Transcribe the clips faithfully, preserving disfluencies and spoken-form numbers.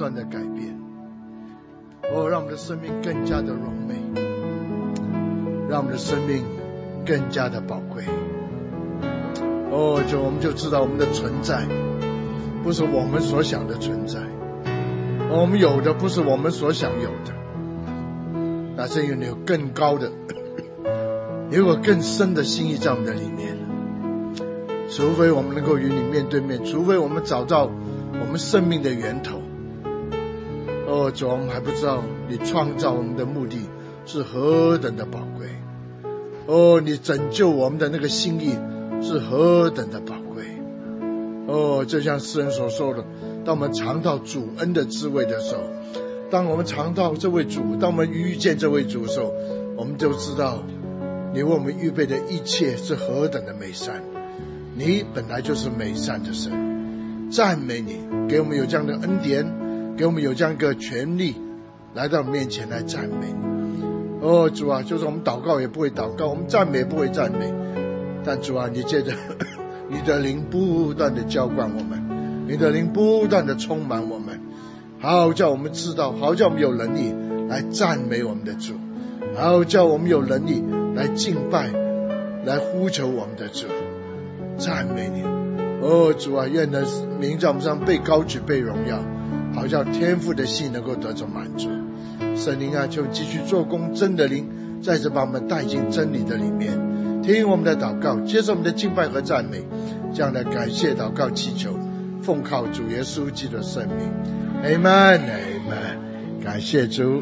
断的改变。哦，让我们的生命更加的荣美，让我们的生命更加的宝贵。哦，就我们就知道我们的存在不是我们所想的存在，我们有的不是我们所想有的，那是因为你有更高的，有个更深的心意在我们的里面。除非我们能够与你面对面，除非我们找到我们生命的源头。哦，主，我们还不知道你创造我们的目的是何等的宝贵。哦，你拯救我们的那个心意是何等的宝贵。哦，就像诗人所说的，当我们尝到主恩的滋味的时候，当我们尝到这位主，当我们遇见这位主的时候，我们就知道你为我们预备的一切是何等的美善。你本来就是美善的神，赞美你，给我们有这样的恩典，给我们有这样一个权利来到面前来赞美你。哦，主啊，就是我们祷告也不会祷告，我们赞美也不会赞美，但主啊，你借着你的灵不断的浇灌我们，你的灵不断的充满我们，好叫我们知道，好叫我们有能力来赞美我们的主，好叫我们有能力来敬拜，来呼求我们的主，赞美你。哦，主啊，愿的名在我们上被高举，被荣耀，好叫天父的心能够得着满足。圣灵啊，就继续做工，真的灵再次把我们带进真理的里面，听我们的祷告，接受我们的敬拜和赞美，这样的感谢祷告祈求，奉靠主耶稣基督的圣名 Amen Amen。 感谢主。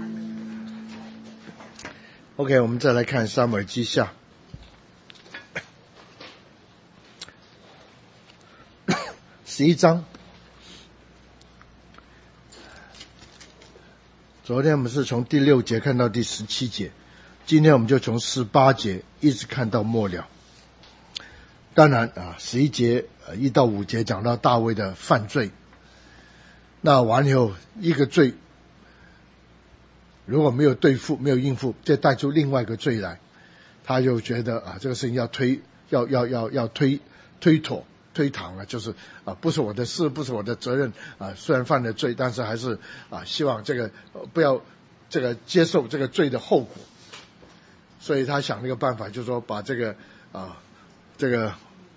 OK， 我们再来看撒母耳记下十一章。昨天我们是从第六节看到第十七节，今天我们就从十八节一直看到末了。当然啊，十一节呃一到五节讲到大卫的犯罪，那完以后一个罪如果没有对付，没有应付，再带出另外一个罪来，他就觉得啊这个事情要推要要要要推推脱推搪了，就是啊不是我的事，不是我的责任啊，虽然犯了罪，但是还是啊希望这个、呃、不要这个接受这个罪的后果。所以他想了一个办法，就是说把这个啊这个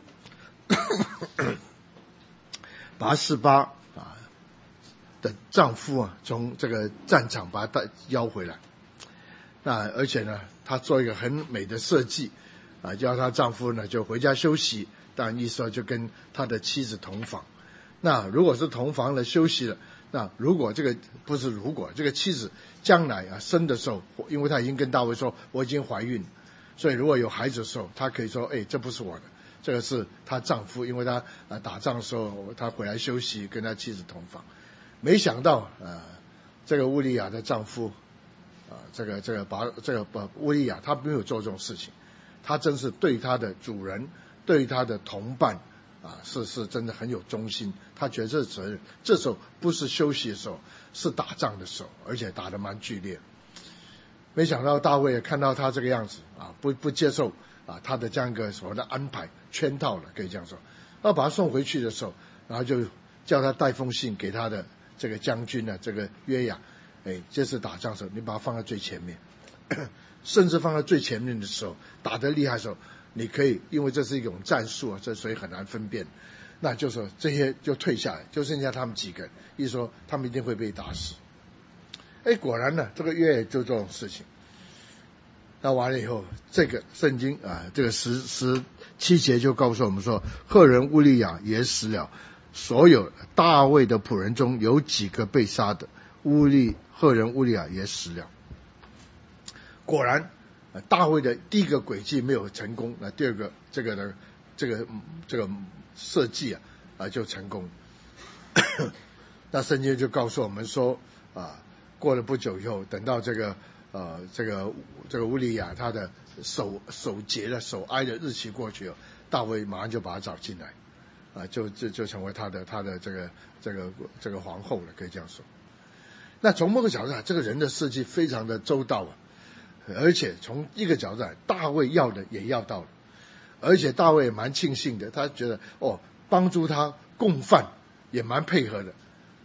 拔示巴啊的丈夫啊从这个战场把他带邀回来。那而且呢，他做一个很美的设计啊，叫他丈夫呢就回家休息。当然意思就跟他的妻子同房。那如果是同房了休息了，那如果这个不是如果这个妻子将来啊生的时候，因为他已经跟大卫说我已经怀孕，所以如果有孩子的时候，他可以说哎这不是我的，这个是她丈夫，因为他啊打仗的时候他回来休息，跟他妻子同房。没想到呃这个乌利亚的丈夫啊这个这个把这个把乌利亚他没有做这种事情，他真是对他的主人对他的同伴啊，是是真的很有忠心，他觉得这责任，这时候不是休息的时候，是打仗的时候，而且打得蛮剧烈。没想到大卫也看到他这个样子啊，不不接受啊他的这样一个所谓的安排圈套了，可以这样说。要把他送回去的时候，然后就叫他带封信给他的这个将军呢，这个约雅，哎，这次打仗的时候，你把他放在最前面，甚至放在最前面的时候，打得厉害的时候。你可以，因为这是一种战术啊，这所以很难分辨。那就说这些就退下来，就剩下他们几个人，意思说他们一定会被打死。哎，果然呢，这个约也就这种事情。那完了以后，这个圣经啊，这个十十七节就告诉我们说，赫人乌利亚也死了，所有大卫的仆人中有几个被杀的，乌利赫人乌利亚也死了。果然。大卫的第一个诡计没有成功，那第二个这个呢，这个这个设计啊啊就成功。那圣经就告诉我们说啊，过了不久以后，等到这个呃这个这个乌利亚他的守守节的守哀的日期过去了，大卫马上就把他找进来啊，就就就成为他的他的这个这个这个皇后了，可以这样说。那从某个角度上，这个人的设计非常的周到啊。而且从一个角度来，大卫要的也要到了，而且大卫也蛮庆幸的，他觉得哦，帮助他共犯也蛮配合的，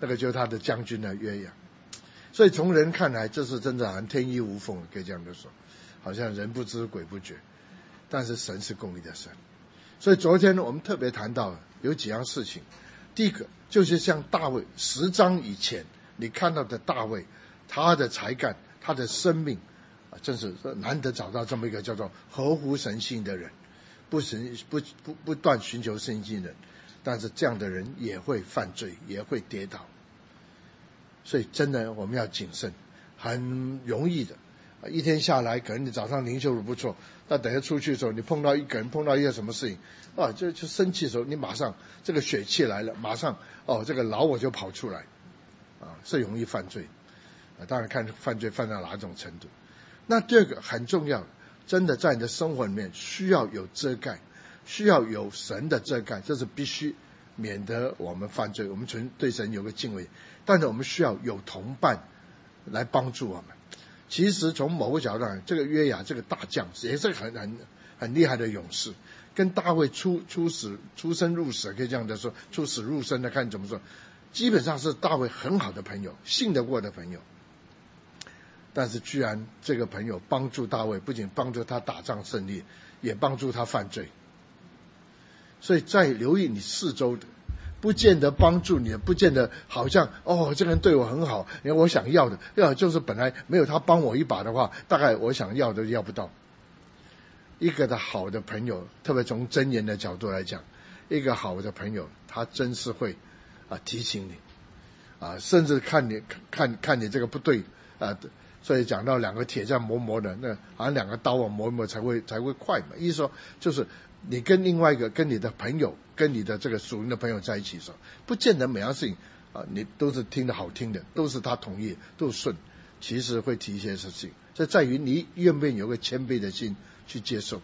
那个就是他的将军呢约雅。所以从人看来，这是真的很天衣无缝，可以这样的说，好像人不知鬼不觉，但是神是公义的神。所以昨天我们特别谈到有几样事情，第一个就是像大卫十章以前你看到的大卫，他的才干，他的生命啊，真是难得找到这么一个叫做合乎神性的人，不神不不不断寻求圣经的人，但是这样的人也会犯罪，也会跌倒。所以真的我们要谨慎，很容易的，一天下来可能你早上灵修的不错，但等下出去的时候你碰到一个人，碰到一个什么事情啊，就就生气的时候，你马上这个血气来了，马上哦这个老我就跑出来啊，是容易犯罪啊。当然看犯罪犯到哪种程度。那第二个很重要，真的在你的生活里面需要有遮盖，需要有神的遮盖，这是必须，免得我们犯罪，我们纯对神有个敬畏。但是我们需要有同伴来帮助我们。其实从某个角度上，这个约雅这个大将也是很很很厉害的勇士，跟大卫出出死出生入死，可以这样的说，出死入生的看怎么说，基本上是大卫很好的朋友，信得过的朋友。但是居然这个朋友帮助大卫，不仅帮助他打仗胜利，也帮助他犯罪。所以在留意你四周的，不见得帮助你，不见得好像哦这个人对我很好，因为我想要的，要就是本来没有他帮我一把的话，大概我想要的要不到。一个的好的朋友，特别从箴言的角度来讲，一个好的朋友他真是会啊提醒你啊，甚至看你看看你这个不对啊，所以讲到两个铁这样磨磨的，那好像两个刀啊磨一磨才会才会快嘛。意思说就是你跟另外一个跟你的朋友，跟你的这个属灵的朋友在一起的时候，不见得每样事情啊你都是听得好听的，都是他同意，都顺，其实会提一些事情。这在于你愿不愿意有个谦卑的心去接受。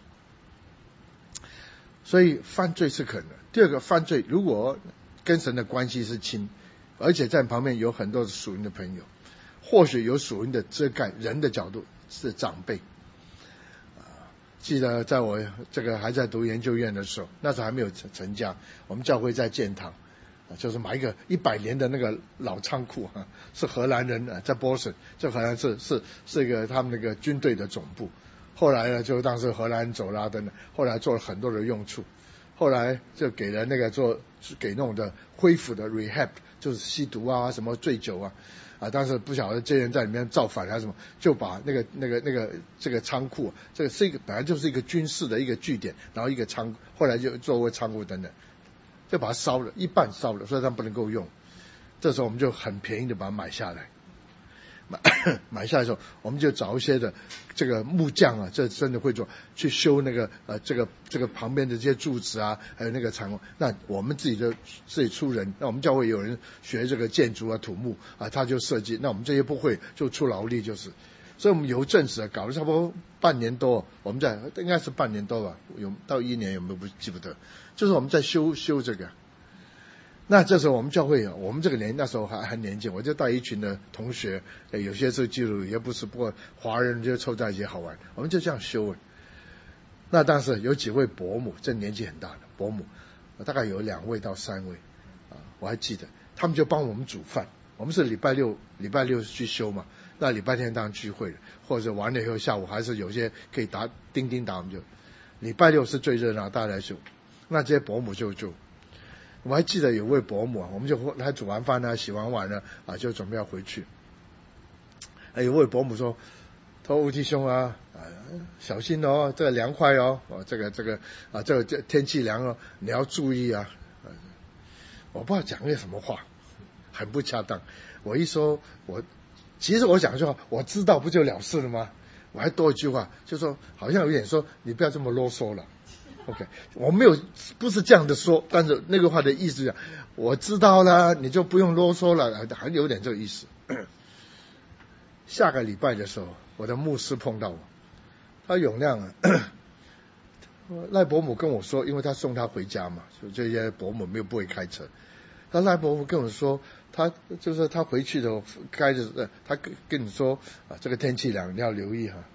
所以犯罪是可能。第二个，犯罪如果跟神的关系是亲，而且在旁边有很多属灵的朋友，或许有属灵的遮盖，人的角度是长辈。记得在我这个还在读研究院的时候，那时候还没有成家，我们教会在建堂，就是买一个一百年的那个老仓库，是荷兰人在波士，这荷兰是是是一个他们那个军队的总部。后来呢，就当时荷兰人走啦等等，后来做了很多的用处，后来就给了那个做给那种的恢复的 rehab， 就是吸毒啊什么醉酒啊。啊，当时不晓得这些人在里面造反还是什么，就把那个那个那个这个仓库，这个是一个本来就是一个军事的一个据点，然后一个仓库，后来就作为仓库等等，就把它烧了，一半烧了，所以它不能够用。这时候我们就很便宜的把它买下来，买买下来的时候，我们就找一些的这个木匠啊，这真的会做，去修那个呃这个这个旁边的这些柱子啊，还有那个长，那我们自己就自己出人，那我们教会有人学这个建筑啊土木啊，他就设计，那我们这些不会就出劳力就是，所以我们有阵子搞了差不多半年多，我们在应该是半年多吧，有到一年有没有不记不得，就是我们在修修这个。那这时候我们教会，我们这个年那时候还还年轻，我就带一群的同学，有些是基督徒，也不是，不过华人就凑在一起好玩，我们就这样修。那当时有几位伯母，这年纪很大的伯母，大概有两位到三位啊，我还记得，他们就帮我们煮饭。我们是礼拜六礼拜六去修嘛，那礼拜天当然聚会了，或者完了以后下午还是有些可以打叮叮打，我们就礼拜六是最热闹，大家来修。那这些伯母就就。我还记得有位伯母啊，我们就他煮完饭呢，洗完碗呢啊，就准备要回去。有位伯母说：“他说吴弟兄啊，啊小心哦，这个凉快哦，哦这个这个啊这个这天气凉哦，你要注意啊。”我不知道讲个什么话，很不恰当。我一说，我其实我讲一句话，我知道不就了事了吗？我还多一句话，就说好像有点说你不要这么啰嗦了。OK， 我没有不是这样的说，但是那个话的意思是，我知道了，你就不用啰嗦了，还有点这个意思。下个礼拜的时候，我的牧师碰到我，他永亮啊，赖伯母跟我说，因为他送他回家嘛，所以这些伯母没有不会开车，他赖伯母跟我说，他就是他回去的时候开着，他跟跟你说啊，这个天气凉，你要留意哈。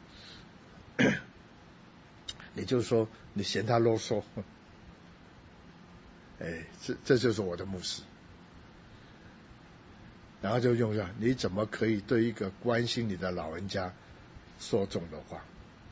也就是说，你嫌他啰嗦，哎，这这就是我的牧师。 然后就用上你怎么可以对一个关心你的老人家说这种的话。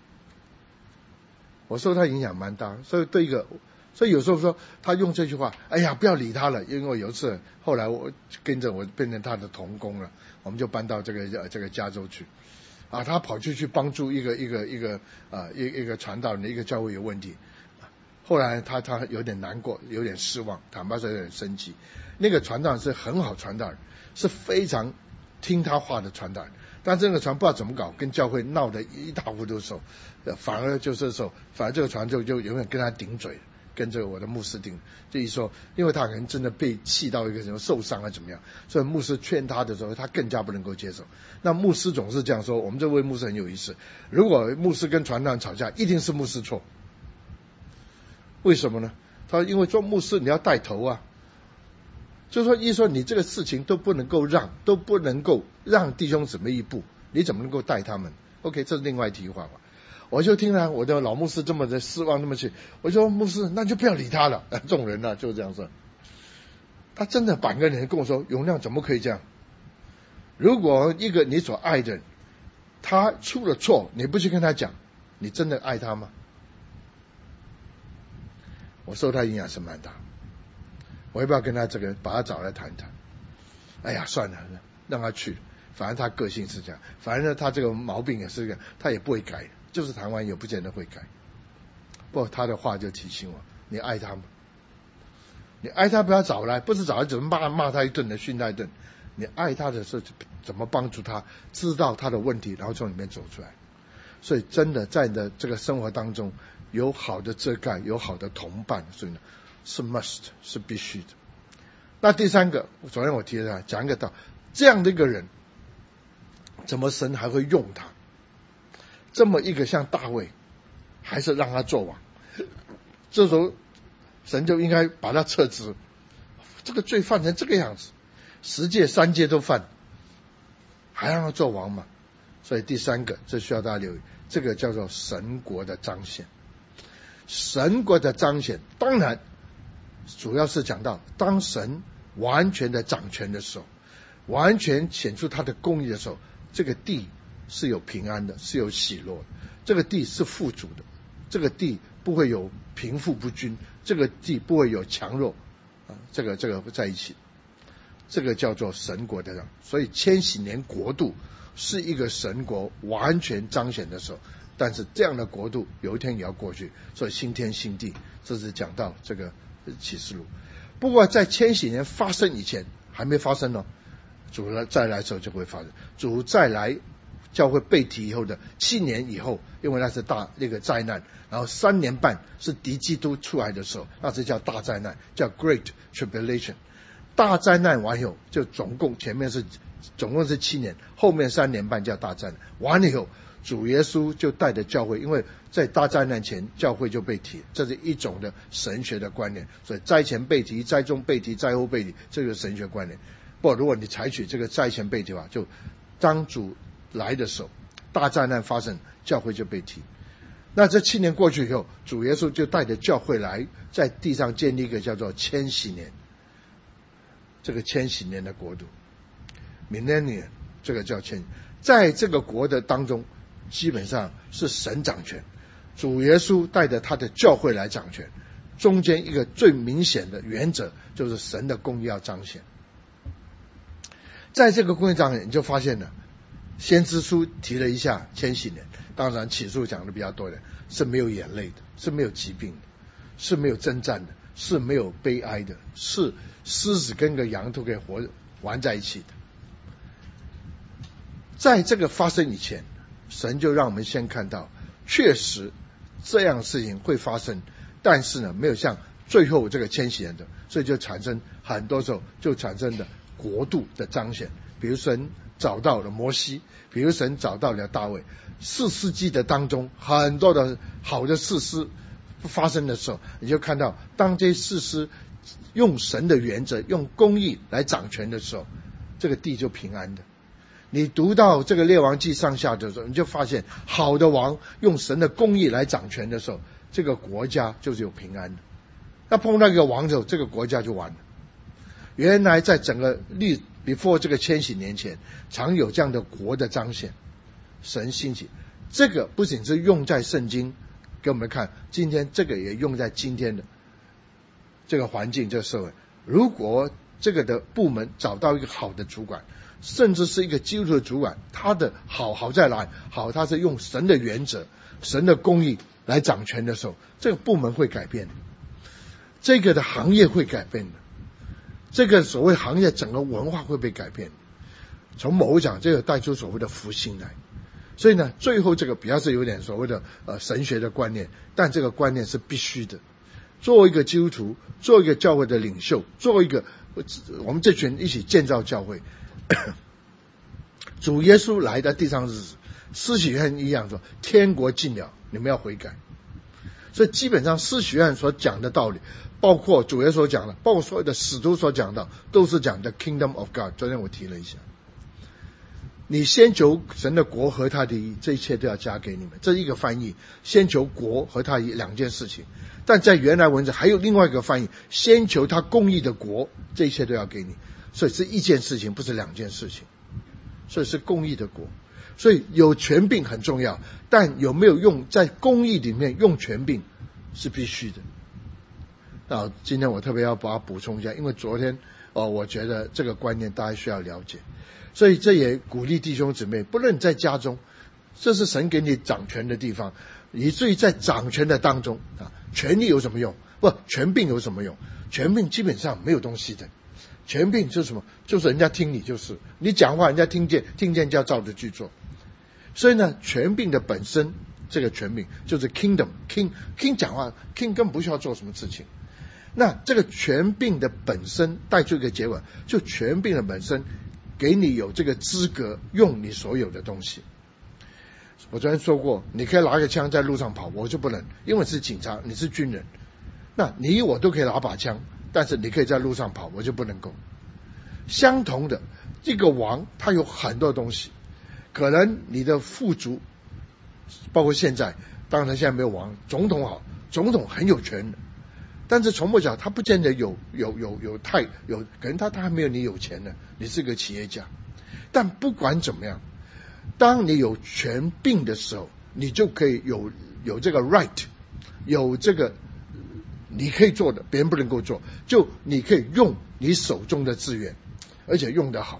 我受他影响蛮大，所以对一个，所以有时候说他用这句话，哎呀不要理他了，因为有一次后来我跟着我变成他的同工了，我们就搬到这个这个加州去，啊，他跑去去帮助一个一个一个啊一一个传道人的一个教会有问题，后来他他有点难过，有点失望，坦白说有点生气。那个传道人是很好传道人，是非常听他话的传道人，但这个传不知道怎么搞，跟教会闹得一塌糊涂的时候，反而就是说，反而这个传就就永远跟他顶嘴，跟这个我的牧师顶，就一说，因为他可能真的被气到一个什么受伤啊怎么样，所以牧师劝他的时候，他更加不能够接受。那牧师总是这样说，我们这位牧师很有意思，如果牧师跟传道人吵架，一定是牧师错。为什么呢？他因为做牧师你要带头啊，就是说一说你这个事情都不能够让，都不能够让弟兄姊妹一步，你怎么能够带他们 ？OK， 这是另外一题话嘛。我就听了我的老牧师这么的失望，那么去，我说牧师那就不要理他了。这种人呢、啊、就这样说。他真的板个人跟我说，永亮怎么可以这样？如果一个你所爱的人，他出了错，你不去跟他讲，你真的爱他吗？我受他影响是蛮大，我要不要跟他这个把他找来谈谈？哎呀，算了，让他去，反正他个性是这样，反正他这个毛病也是这样，他也不会改，就是谈完也不见得会改。不过他的话就提醒我，你爱他吗？你爱他不要找来，不是找来怎么骂骂他一顿的，训他一顿。你爱他的时候怎么帮助他知道他的问题，然后从里面走出来。所以真的在你的这个生活当中，有好的遮盖，有好的同伴，所以呢是 must 是必须的。那第三个，昨天我提了讲一个道，这样的一个人，怎么神还会用他？这么一个像大卫，还是让他做王？这时候神就应该把他撤职，这个罪犯成这个样子，十诫三诫都犯，还让他做王吗？所以第三个，这需要大家留意，这个叫做神国的彰显。神国的彰显，当然主要是讲到当神完全的掌权的时候，完全显出他的公义的时候，这个地是有平安的，是有喜乐的，这个地是富足的，这个地不会有贫富不均，这个地不会有强弱啊，这个这个在一起，这个叫做神国的。所以千禧年国度是一个神国完全彰显的时候，但是这样的国度有一天也要过去，所以新天新地，这是讲到这个启示录。不过在千禧年发生以前还没发生呢，主再来的时候就会发生。主再来教会被提以后的七年以后，因为那是大那个灾难，然后三年半是敌基督出来的时候，那是叫大灾难，叫 Great Tribulation。大灾难完以后，就总共前面是总共是七年，后面三年半叫大灾难。完了以后，主耶稣就带着教会，因为在大灾难前教会就被提，这是一种的神学的观念。所以灾前被提，灾中被提，灾后被提，这个神学观念。不过如果你采取这个灾前被提的话，就当主来的时候，大灾难发生，教会就被提。那这七年过去以后，主耶稣就带着教会来，在地上建立一个叫做千禧年，这个千禧年的国度 ，millennium， 这个叫千，在这个国的当中，基本上是神掌权，主耶稣带着他的教会来掌权。中间一个最明显的原则就是神的公义要彰显。在这个公义彰显，你就发现了，先知书提了一下千禧年，当然启示讲的比较多的，是没有眼泪的，是没有疾病的，是没有征战的，是没有悲哀的，是狮子跟个羊都可以活玩在一起的。在这个发生以前，神就让我们先看到，确实这样的事情会发生，但是呢，没有像最后这个千禧年的，所以就产生很多时候就产生的国度的彰显。比如神找到了摩西，比如神找到了大卫，士师记的当中很多的好的士师发生的时候，你就看到当这些士师用神的原则，用公义来掌权的时候，这个地就平安的。你读到这个列王记上下的时候，你就发现好的王用神的公义来掌权的时候，这个国家就是有平安的。那碰到一个王者，这个国家就完了。 原来在整个历 before 这个千禧年前，常有这样的国的彰显，神兴起。这个不仅是用在圣经给我们看，今天这个也用在今天的这个环境这个社会。如果这个的部门找到一个好的主管，甚至是一个基督徒的主管，他的好好在哪里？好，他是用神的原则、神的公义来掌权的时候，这个部门会改变的，这个的行业会改变的，这个所谓行业整个文化会被改变。从某个讲，这个带出所谓的复兴来。所以呢，最后这个比较是有点所谓的呃神学的观念，但这个观念是必须的。做一个基督徒，做一个教会的领袖，做一个我们这群一起建造教会。主耶稣来的地上日子，施洗约翰一样说，天国近了，你们要悔改。所以基本上施洗约翰所讲的道理，包括主耶稣所讲的，包括所有的使徒所讲的，都是讲的 Kingdom of God。昨天我提了一下，你先求神的国和他的义，这一切都要加给你们。这是一个翻译，先求国和他的义两件事情。但在原来文字还有另外一个翻译，先求他公义的国，这一切都要给你。所以是一件事情，不是两件事情。所以是公义的国。所以有权柄很重要，但有没有用在公义里面用权柄是必须的。那今天我特别要把它补充一下，因为昨天哦，我觉得这个观念大家需要了解。所以这也鼓励弟兄姊妹，不论在家中，这是神给你掌权的地方，以至于在掌权的当中啊，权力有什么用？不，权柄有什么用？权柄基本上没有东西的。权柄就是什么？就是人家听你，就是你讲话人家听见，听见就要照着去做。所以呢，权柄的本身，这个权柄就是 kingdom king king 讲话 king 根本不需要做什么事情。那这个权柄的本身带出一个结果，就权柄的本身给你有这个资格用你所有的东西。我昨天说过，你可以拿个枪在路上跑，我就不能，因为是警察，你是军人。那你我都可以拿把枪，但是你可以在路上跑，我就不能够。相同的，这个王他有很多东西，可能你的富足，包括现在，当然现在没有王，总统好，总统很有权的，但是从不讲他不见得有有有有太有，可能他他还没有你有钱呢，你是个企业家。但不管怎么样，当你有权柄的时候，你就可以有有这个 right， 有这个你可以做的，别人不能够做，就你可以用你手中的资源，而且用得好。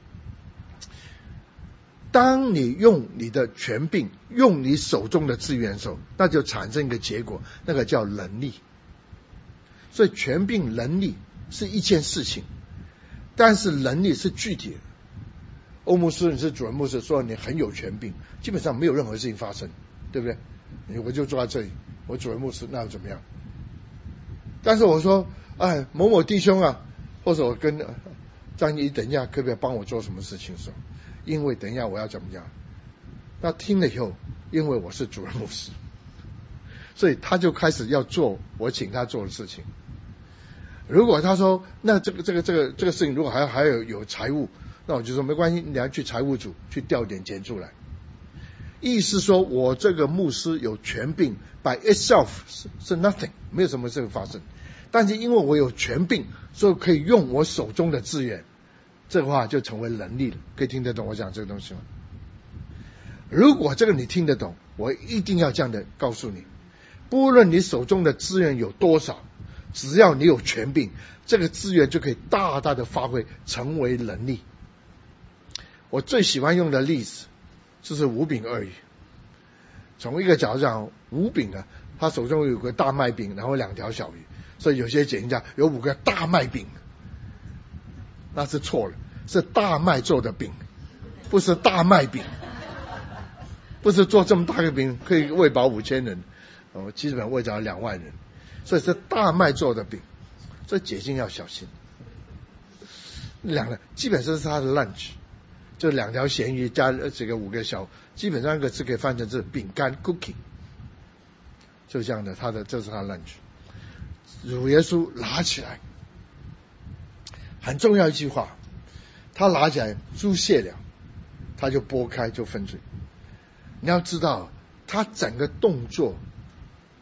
当你用你的权柄，用你手中的资源的时候，那就产生一个结果，那个叫能力。所以权柄能力是一件事情，但是能力是具体的。欧牧师，你是主任牧师，说你很有权柄，基本上没有任何事情发生，对不对？我就坐在这里，我主任牧师，那又怎么样？但是我说，哎，某某弟兄啊，或者我跟张姨等一下，可不可以帮我做什么事情的时候，因为等一下我要怎么样？那听了以后，因为我是主任牧师，所以他就开始要做我请他做的事情。如果他说，那这个这个这个这个事情，如果还还有有财务，那我就说没关系，你要去财务组去调点钱出来。意思说我这个牧师有权柄 by itself 是是 nothing， 没有什么事会发生。但是因为我有权柄，所以可以用我手中的资源，这个话就成为能力了。可以听得懂我讲这个东西吗？如果这个你听得懂，我一定要这样的告诉你，不论你手中的资源有多少，只要你有权柄，这个资源就可以大大的发挥，成为能力。我最喜欢用的例子就是五饼二鱼。从一个角度讲，五饼啊，他手中有个大麦饼，然后两条小鱼，所以有些解经家有五个大麦饼，那是错了，是大麦做的饼，不是大麦饼，不是做这么大个饼可以喂饱五千人，哦，基本喂饱两万人，所以是大麦做的饼，所以解经要小心。两个基本上是他的 lunch。就两条咸鱼加这个五个小，基本上一个是可以翻成是饼干 cookie， 就这样的，他的这是他的 lunch。主耶稣拿起来，很重要一句话，他拿起来猪卸了，他就拨开就分水。你要知道，他整个动作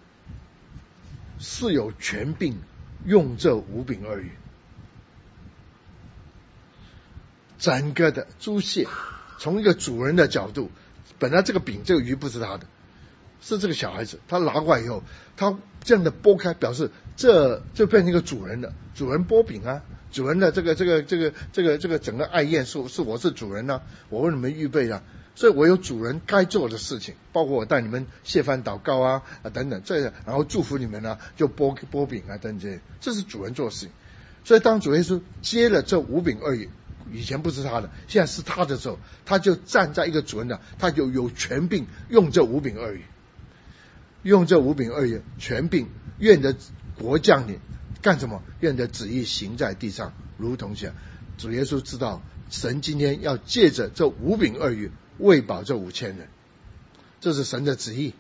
是有权柄用这五饼二鱼。 整个的猪蟹，从一个主人的角度，本来这个饼这个鱼不是他的，是这个小孩子，他拿过来以后，他这样的剥开，表示这就变成一个主人了，主人剥饼啊，主人的这个这个这个这个这个整个爱宴是是我是主人啊，我为你们预备啊，所以我有主人该做的事情，包括我带你们谢饭祷告啊啊等等，这然后祝福你们啊，就剥剥饼啊等等，这是主人做的事情。所以当主耶稣接了这五饼二鱼，以前不是他的，现在是他的时候，他就站在一个主人的，他就有权柄用这五饼二鱼，用这五饼二鱼权柄，愿的国降临，干什么？愿的旨意行在地上，如同这样。主耶稣知道，神今天要借着这五饼二鱼喂饱这五千人，这是神的旨意。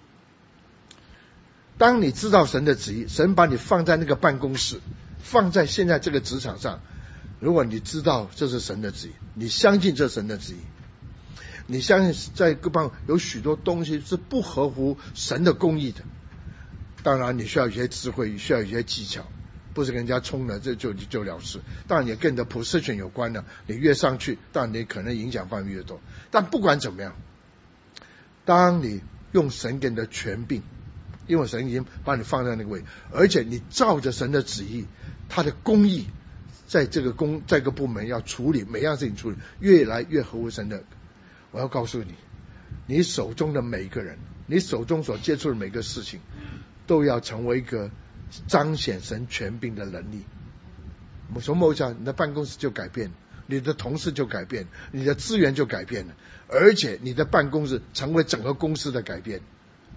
当你知道神的旨意，神把你放在那个办公室，放在现在这个职场上，如果你知道这是神的旨意，你相信这是神的旨意，你相信在各方有许多东西是不合乎神的公义的，当然你需要有些智慧，需要有些技巧，不是跟人家冲了这就就了事。当然也跟你的 position 有关的，你越上去，当然你可能影响范围越多。但不管怎么样，当你用神给你的权柄，因为神已经把你放在那个位，而且你照着神的旨意，他的公义在这个公在这个部门要处理每样事情处理越来越合乎神的。我要告诉你，你手中的每一个人，你手中所接触的每个事情，都要成为一个彰显神权柄的能力。从某角，你的办公室就改变，你的同事就改变，你的资源就改变了，而且你的办公室成为整个公司的改变。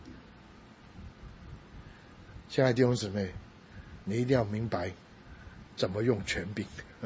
亲爱的弟兄姊妹，你一定要明白怎么用权柄。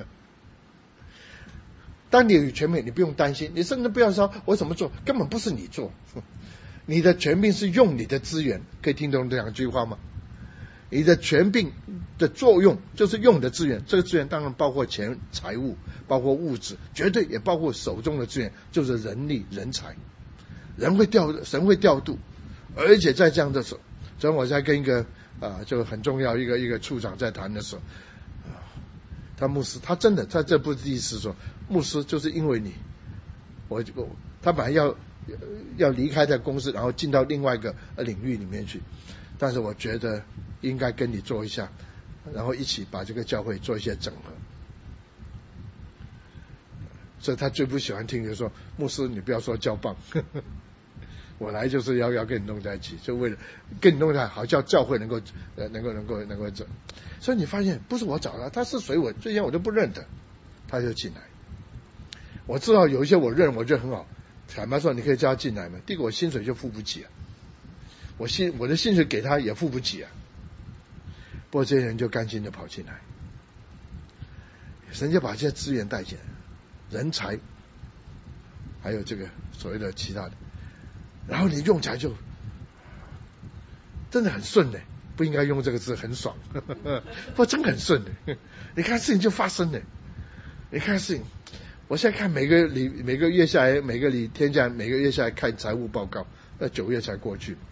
当你有权柄，你不用担心，你甚至不要说我怎么做，根本不是你做，你的权柄是用你的资源。可以听懂这两句话吗？你的权柄的作用就是用你的资源，这个资源当然包括钱财物，包括物质，绝对也包括手中的资源，就是人力人才。人会调，神会调度，而且在这样的时候，昨天我在跟一个啊，就很重要一个一个处长在谈的时候，啊，他牧师他真的在这部第一次说，牧师就是因为你，我我他本来要要离开这公司，然后进到另外一个领域里面去，但是我觉得应该跟你做一下，然后一起把这个教会做一些整合。所以他最不喜欢听就是说，牧师你不要说交棒，呵呵，我来就是要要跟你弄在一起，就为了跟你弄在好叫教会能够呃能够能够能够走。所以你发现不是我找他，他是谁我之前我都不认得，他就进来。我知道有一些我认我觉得很好，坦白说你可以叫他进来嘛。第一个我薪水就付不起啊，我薪我的薪水给他也付不起啊。不过这些人就甘心的跑进来，神就把这些资源带进来，人才，还有这个所谓的其他的，然后你用起来就真的很顺的，不应该用这个字很爽，呵呵，不过真很顺的，你看事情就发生了，你看事情，我现在看每个礼每个月下来，每个礼天下来，每个月下来看财务报告，那九月才过去，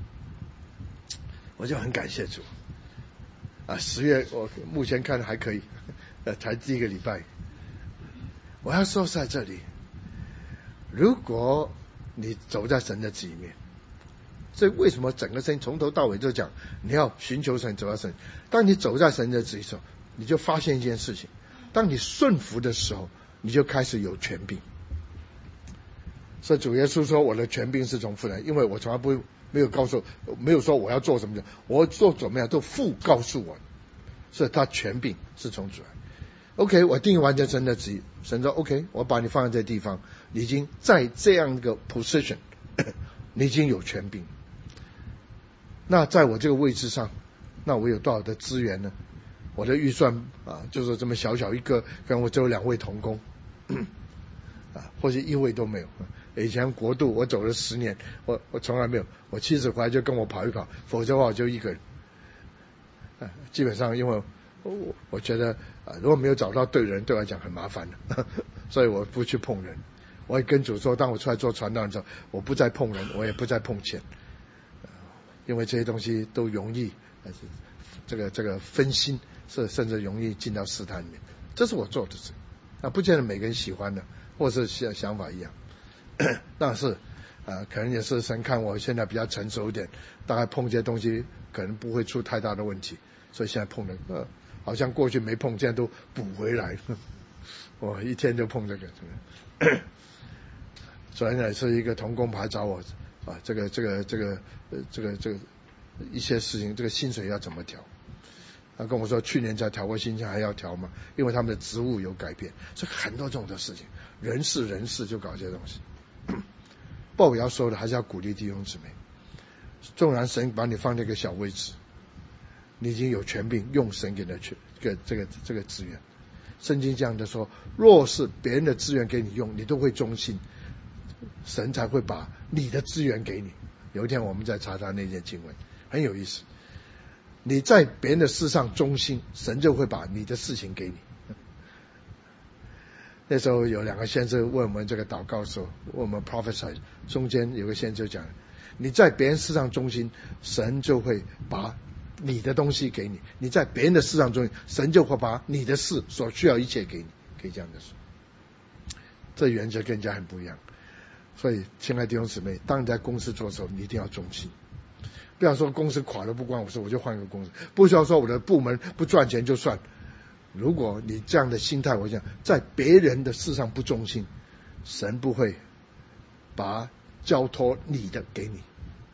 我就很感谢主啊，十月我目前看还可以，呃，才第一个礼拜。我要说在这里，如果你走在神的旨意里面，所以为什么整个圣经从头到尾就讲你要寻求神，走到神。当你走在神的旨意的时候，你就发现一件事情，当你顺服的时候，你就开始有权柄。所以主耶稣说我的权柄是从父来，因为我从来不没有告诉没有说我要做什么的，我做怎么样都父告诉我，所以他权柄是从主来。OK， 我定义完成神的旨意，神说 OK， 我把你放在这地方，你已经在这样一个 position， 你已经有权柄。那在我这个位置上，那我有多少的资源呢？我的预算啊，就是这么小小一个，跟我只有两位同工，啊，或者一位都没有。以前国度我走了十年，我我从来没有，我妻子回来就跟我跑一跑，否则的话我就一个人。啊，基本上因为我我觉得啊，如果没有找到对人，对我来讲很麻烦的，所以我不去碰人。我也跟主说，当我出来做传道的时候，我不再碰人，我也不再碰钱，因为这些东西都容易，这个这个分心，是甚至容易进到试探里面。这是我做的事。 那不见得每个人喜欢的，或是想想法一样。但是啊，可能也是神看我现在比较成熟一点，大概碰这些东西可能不会出太大的问题，所以现在碰的呃，好像过去没碰，现在都补回来。我一天就碰这个这个。昨天也是一个同工牌找我啊，这个这个这个呃这个这个一些事情，这个薪水要怎么调？他跟我说去年才调过薪钱还要调吗？因为他们的职务有改变，所以很多这种的事情，人事人事就搞这些东西。报要说的还是要鼓励弟兄姊妹，纵然神把你放在一个小位置，你已经有权柄用神给的权这个这个这个资源。圣经这样的说，若是别人的资源给你用，你都会忠心，神才会把你的资源给你。有一天我们在查他那件经文，很有意思。你在别人的事上忠心，神就会把你的事情给你。那时候有两个先生问我们这个祷告的时候，问我们 prophesy， 中间有个先生就讲，你在别人事上忠心，神就会把你的东西给你；你在别人的事上忠心，神就会把你的事所需要一切给你。可以这样的说，这原则跟人家很不一样。所以亲爱的弟兄姊妹，当你在公司做的时候，你一定要忠心，不要说公司垮了不关我事，我就换个公司，不需要说我的部门不赚钱就算。如果你这样的心态，我讲在别人的事上不忠心，神不会把交托你的给你。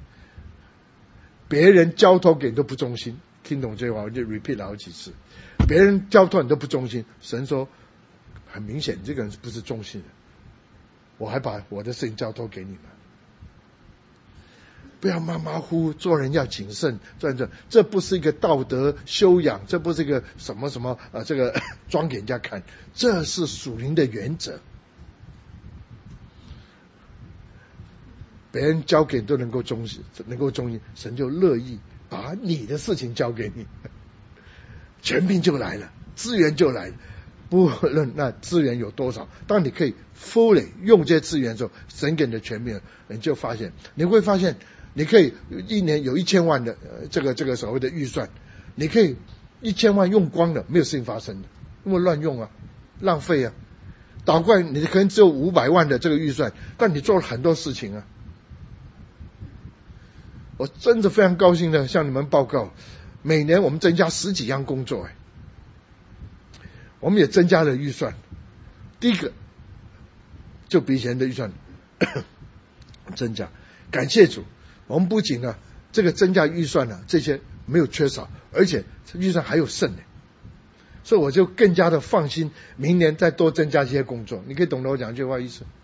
别人交托给你都不忠心，听懂这句话我就 repeat 了好几次。别人交托你都不忠心，神说很明显这个人不是忠心的，我还把我的事情交托给你们。不要马马虎虎，做人要谨慎，这这这不是一个道德修养，这不是一个什么什么呃这个装给人家看，这是属灵的原则。别人交给你都能够忠心，能够忠心，神就乐意把你的事情交给你，权柄就来了，资源就来了。不论那资源有多少，当你可以 fully 用这些资源的时候，神给你的权柄，你就发现，你会发现。你可以一年有一千万的、呃、这个这个所谓的预算，你可以一千万用光了，没有事情发生的，因为乱用啊，浪费啊。倒过来，你可能只有五百万的这个预算，但你做了很多事情啊。我真的非常高兴的向你们报告，每年我们增加十几样工作，哎，我们也增加了预算。第一个就比以前的预算增加，感谢主。我们不仅呢这个增加预算呢、啊、这些没有缺少，而且预算还有剩的，所以我就更加的放心，明年再多增加这些工作。你可以懂得我讲这句话意思？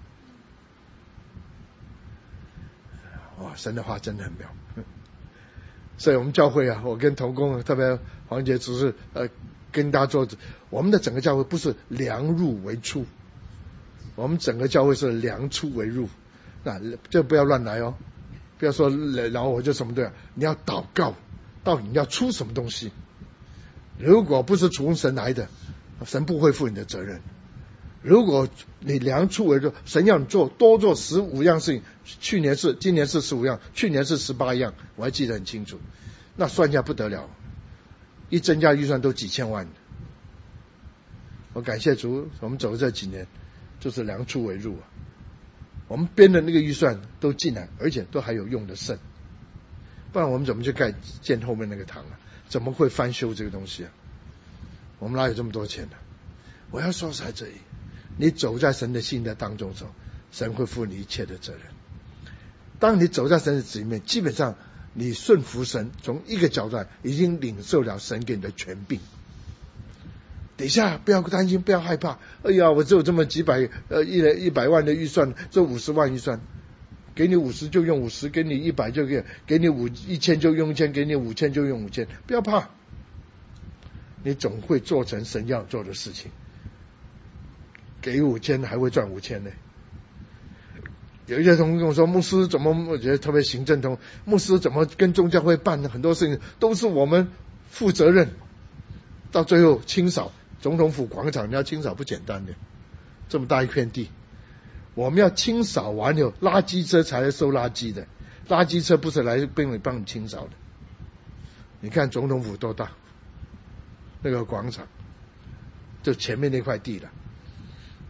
哇，神的话真的很妙。所以我们教会啊，我跟同工特别黄杰只是呃跟大家做，我们的整个教会不是量入为出，我们整个教会是量出为入，那这不要乱来哦。不要说然后我就什么都要，你要祷告，到底你要出什么东西？如果不是从神来的，神不会负你的责任。如果你量出为入，神要你做多做十五样事情，去年是今年是十五样，去年是十八样，我还记得很清楚。那算一下不得了，一增加预算都几千万。我感谢主，我们走这几年就是量出为入啊。我们编的那个预算都进来，而且都还有用的剩，不然我们怎么去盖建后面那个堂啊？怎么会翻修这个东西啊？我们哪有这么多钱呢、啊？我要说在这里，你走在神的心的当中的时候，神会负你一切的责任。当你走在神的旨意里面，基本上你顺服神，从一个角度来已经领受了神给你的权柄。等一下，不要担心，不要害怕。哎呀，我只有这么几百呃一一百万的预算，这五十万预算，给你五十就用五十，给你一百就给，给你五一千就用一千，给你五千就用五千，不要怕，你总会做成神要做的事情。给五千还会赚五千呢。有一些同学跟我说，牧师怎么，我觉得特别行政通，牧师怎么跟宗教会办的很多事情都是我们负责任，到最后清扫。总统府广场你要清扫不简单的，这么大一片地，我们要清扫完了，垃圾车才来收垃圾的，垃圾车不是来帮你帮你清扫的。你看总统府多大，那个广场就前面那块地了，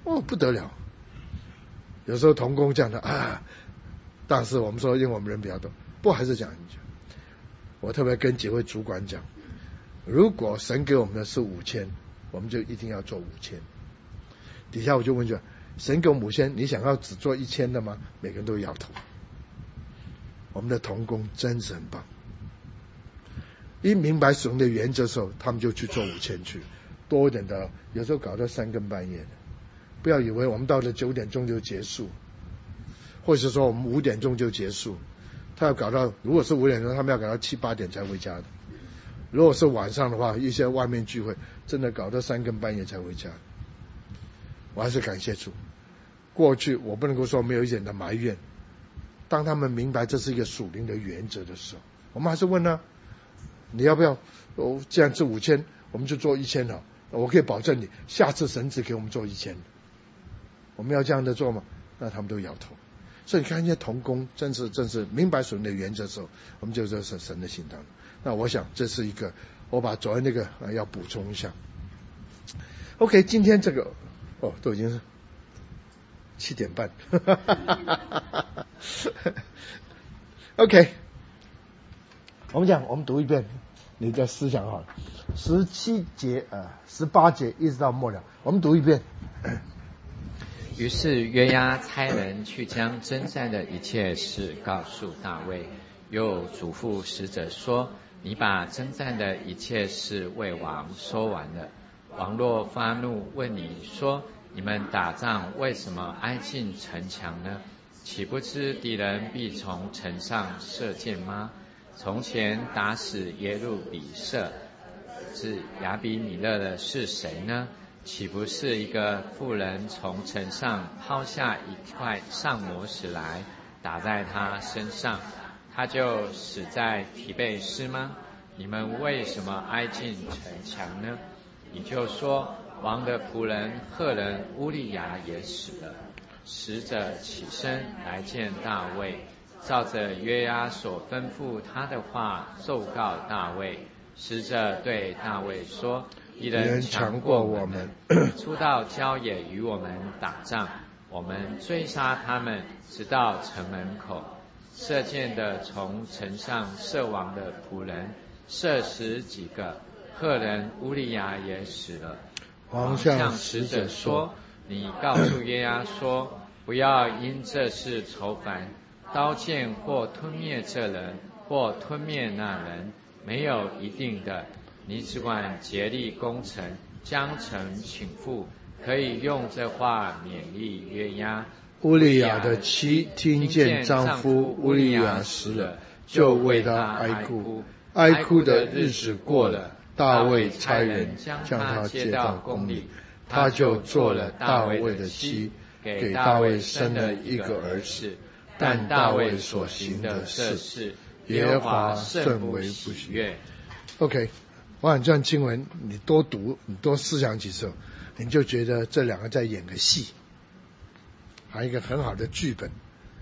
哦不得了。有时候同工这样的啊，但是我们说因为我们人比较多，不还是讲一句，我特别跟几位主管讲，如果神给我们的是五千，我们就一定要做五千。底下我就问句，神给我们五千，你想要只做一千的吗？每个人都摇头。我们的同工真是很棒，一明白使用的原则的时候，他们就去做五千去，多一点的，有时候搞到三更半夜的。不要以为我们到了九点钟就结束，或者是说我们五点钟就结束，他要搞到，如果是五点钟，他们要搞到七八点才回家的。如果是晚上的话，一些外面聚会，真的搞到三更半夜才回家。我还是感谢主，过去我不能够说没有一点的埋怨。当他们明白这是一个属灵的原则的时候，我们还是问呢、啊，你要不要？哦，这样这五千，我们就做一千了。我可以保证你，下次神只给我们做一千。我们要这样的做吗？那他们都摇头。所以你看，一些同工真是真是明白属灵的原则的时候，我们就这是神的心当中。那我想这是一个，我把昨天那个、啊、要补充一下。OK， 今天这个哦都已经是七点半。OK， 我们讲，我们读一遍你的思想好了。十七节啊，十八节一直到末了，我们读一遍。 于是约押差人去将征战的一切事告诉大卫，又嘱咐使者说：你把征战的一切事为王说完了。王若发怒问你说：你们打仗为什么挨近城墙呢？岂不知敌人必从城上射箭吗？从前打死耶路比色是亚比米勒的是谁呢？岂不是一个妇人从城上抛下一块上磨石来，打在他身上，他就死在提贝斯吗？你们为什么挨近城墙呢？你就说，王的仆人赫人乌利亚也死了。使者起身来见大卫，照着约押所吩咐他的话奏告大卫。使者对大卫说：敌人强过我们，出到郊野与我们打仗，我们追杀他们，直到城门口。射箭的从城上射亡的仆人，射死几个，赫人乌利亚也死了。王向使者说：你告诉约押说，不要因这事愁烦，刀剑或吞灭这人，或吞灭那人，没有一定的。你只管竭力攻城，将城倾覆。可以用这话勉励约押。 乌利亚的妻听见丈夫乌利亚死了，就为他哀哭。哀哭的日子过了，大卫差人将他接到宫里，他就做了大卫的妻，给大卫生了一个儿子。但大卫所行的这事，耶和华甚为不喜悦。OK， 我想这段经文你多读，你多思想几次，你就觉得这两个在演个戏，还有一个很好的剧本。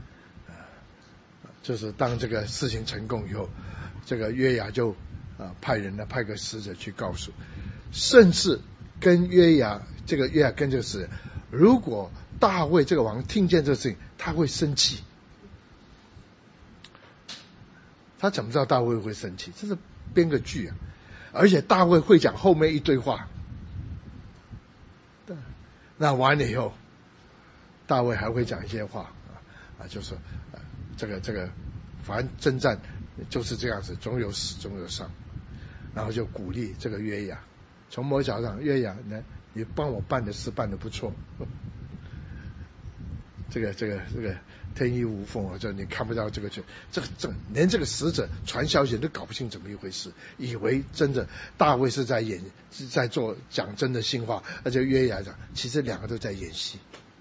就是当这个事情成功以后，这个约押就啊派人呢派个使者去告诉，甚至跟约押这个约押跟这个使者，如果大卫这个王听见这个事情，他会生气。他怎么知道大卫会生气？这是编个剧啊！而且大卫会讲后面一堆话。那完了以后，大卫还会讲一些话啊，就是啊这个这个，反正征战就是这样子，总有死总有伤，然后就鼓励这个约押，从某角上，约押，你你帮我办的事办得不错，这个这个这个天衣无缝啊，这你看不到这个就这个这连这个使者传消息都搞不清怎么一回事，以为真的大卫是在演是在做讲真的心话，而且约押讲，其实两个都在演戏。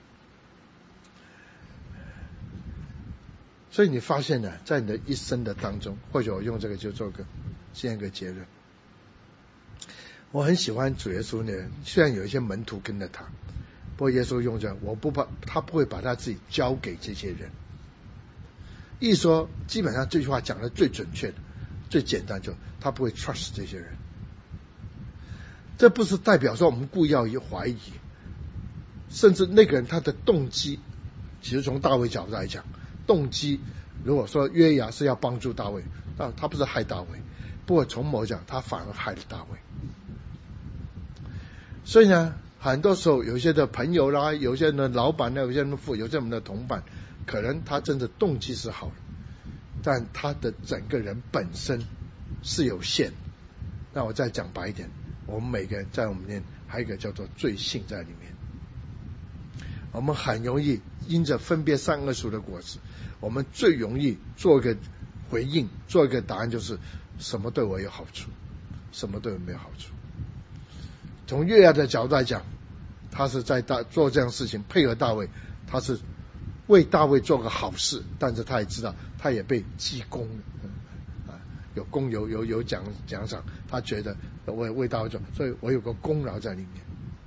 所以你发现呢，在你的一生的当中，或者我用这个就做个这样一个结论。我很喜欢主耶稣呢，虽然有一些门徒跟着他，不过耶稣用着我不把他不会把他自己交给这些人。一说基本上这句话讲的最准确的、最简单，就他不会 trust 这些人。这不是代表说我们故意要怀疑， 甚至那个人他的动机，其实从大卫角度来讲，动机如果说约押是要帮助大卫，那他不是害大卫，不过从某讲他反而害了大卫。所以呢，很多时候有些的朋友啦，有些人的老板呢，有些人的父，有些人的同伴，可能他真的动机是好的，但他的整个人本身是有限。那我再讲白一点，我们每个人在我们里面还有一个叫做罪性在里面。我们很容易因着分别善恶树的果子，我们最容易做一个回应，做一个答案，就是什么对我有好处，什么对我没有好处。从约押的角度来讲，他是在大做这样的事情，配合大卫，他是为大卫做个好事，但是他也知道他也被记功了、嗯、啊，有功有有有奖奖赏，他觉得为为大卫做，所以我有个功劳在里面。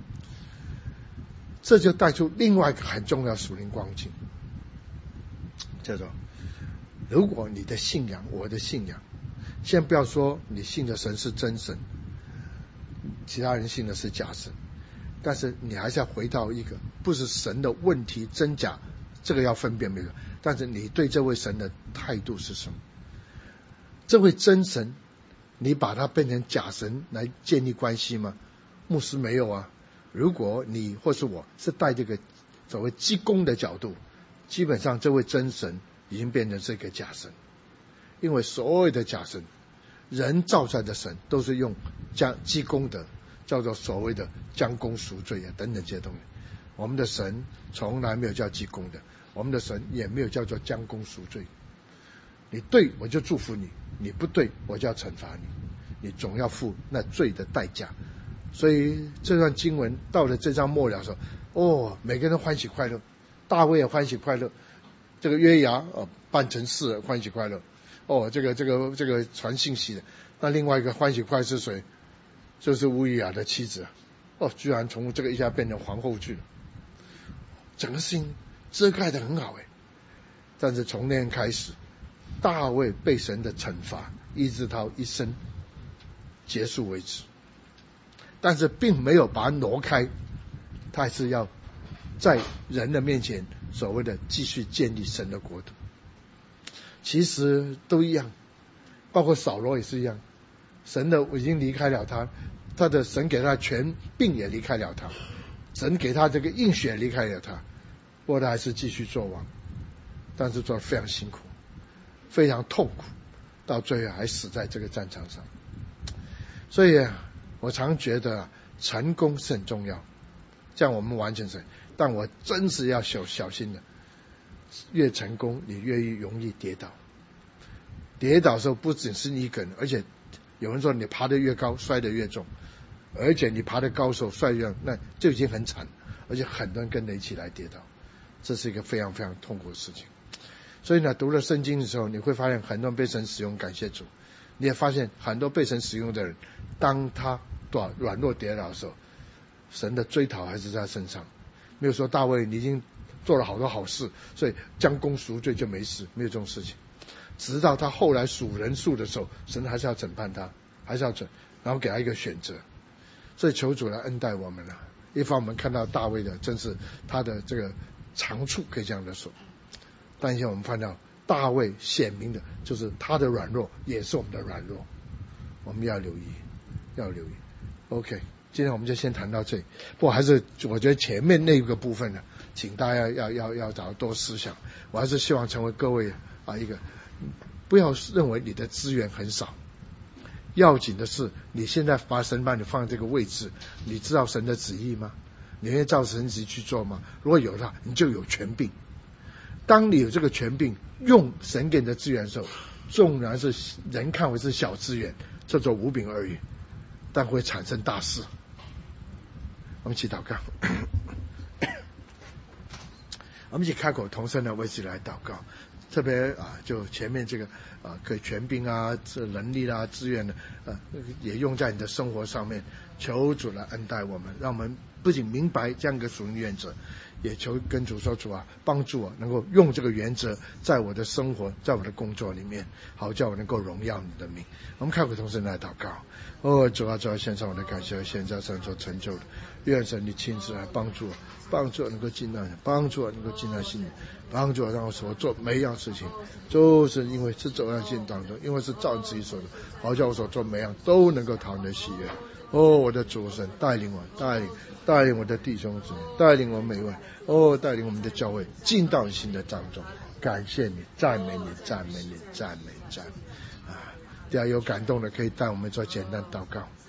这就带出另外一个很重要的属灵光景，叫做如果你的信仰，我的信仰，先不要说你信的神是真神，其他人信的是假神，但是你还是要回到一个不是神的问题真假，这个要分辨没有，但是你对这位神的态度是什么？这位真神你把它变成假神来建立关系吗？牧师没有啊。如果你或是我是带这个所谓积功的角度，基本上这位真神已经变成是一个假神，因为所有的假神，人造出来的神都是用将积功德，叫做所谓的将功赎罪啊等等这些东西。我们的神从来没有叫积功德，我们的神也没有叫做将功赎罪。你对我就祝福你，你不对我就要惩罚你，你总要付那罪的代价。所以这段经文到了这章末了的时候，哦，每个人欢喜快乐，大卫也欢喜快乐，这个约押哦办成事了，欢喜快乐。哦，这个这个这个传信息的，那另外一个欢喜快乐是谁？就是乌利亚的妻子，哦，居然从这个一下变成皇后去了，整个事情遮盖得很好哎。但是从那天开始，大卫被神的惩罚，一直到一生结束为止。但是并没有把它挪开，他还是要在人的面前所谓的继续建立神的国度。其实都一样，包括扫罗也是一样，神的已经离开了他，他的神给他权柄也离开了他，神给他这个应许也离开了他，不过他还是继续做王，但是做得非常辛苦，非常痛苦，到最后还死在这个战场上。所以我常觉得啊，成功是很重要，这样我们完全是，但我真是要小小心的，越成功你越容易跌倒。跌倒的时候不只是你一个人，而且有人说你爬得越高摔得越重，而且你爬得高的时候摔得越重，那就已经很惨，而且很多人跟着一起来跌倒，这是一个非常非常痛苦的事情。所以呢，读了圣经的时候，你会发现很多人被神使用，感谢主。你也发现很多被神使用的人，当他软软弱跌倒的时候，神的追讨还是在他身上。没有说大卫你已经做了好多好事，所以将功赎罪就没事，没有这种事情。直到他后来数人数的时候，神还是要审判他，还是要审，然后给他一个选择。所以求主来恩待我们了。一方面看到大卫的真是他的这个长处，可以这样的说，但是我们看到大卫显明的就是他的软弱也是我们的软弱，我们要留意，要留意。OK， 今天我们就先谈到这里。不过还是我觉得前面那个部分呢，请大家要要要找多思想。我还是希望成为各位啊一个，不要认为你的资源很少，要紧的是你现在把神把你放在这个位置，你知道神的旨意吗？你会照神旨意去做吗？如果有的话，你就有权柄。当你有这个权柄，用神给你的资源的时候，纵然是人看为是小资源，叫做五饼二鱼，但会产生大事。我们一起祷告，我们一起开口同声的为自己来祷告。特别啊，就前面这个啊，可以权柄啊、这能力啦、资源呢，呃，也用在你的生活上面。求主来恩待我们，让我们不仅明白这样一个属灵原则， 也求跟主说，主啊，帮助我能够用这个原则在我的生活，在我的工作里面，好叫我能够荣耀你的名。我们开口同声来祷告。哦，主啊，主啊，献上我的感谢，现在上所成就的，愿神你亲自来帮助我，帮助我能够进到，帮助我能够进到心里，帮助我让我所做每一样事情，就是因为是走在心当中，因为是照你自己说的，好叫我所做每样都能够讨你的喜悦。哦，我的主神，带领我，带领带领我的弟兄姊妹，带领我每位，哦，带领我们的教会进到新的当中。感谢你，赞美你，赞美你，赞美赞美啊！大家有感动的可以带我们做简单祷告。